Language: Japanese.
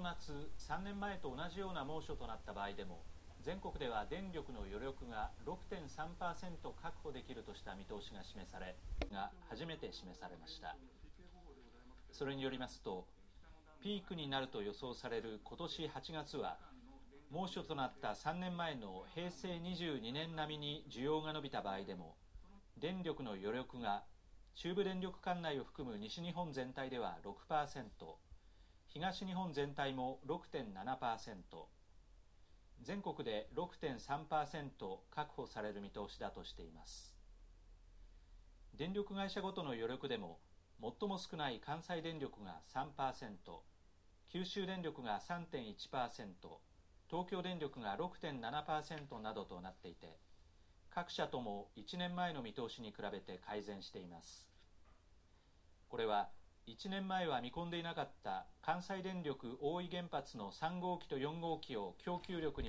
夏、3年前と同じような猛暑となった場合でも、全国では電力の余力が 6.3% 確保できるとした見通しが示され、初めて示されました。それによりますと、ピークになると予想される今年8月は、猛暑となった3年前の平成22年並みに需要が伸びた場合でも、電力の余力が中部電力管内を含む西日本全体では 6%、東日本全体も 6.7%、全国で 6.3% 確保される見通しだとしています。電力会社ごとの余力でも、最も少ない関西電力が 3%、九州電力が 3.1%、東京電力が 6.7% などとなっていて、各社とも1年前の見通しに比べて改善しています。これは1年前は見込んでいなかった関西電力大飯原発の3号機と4号機を供給力に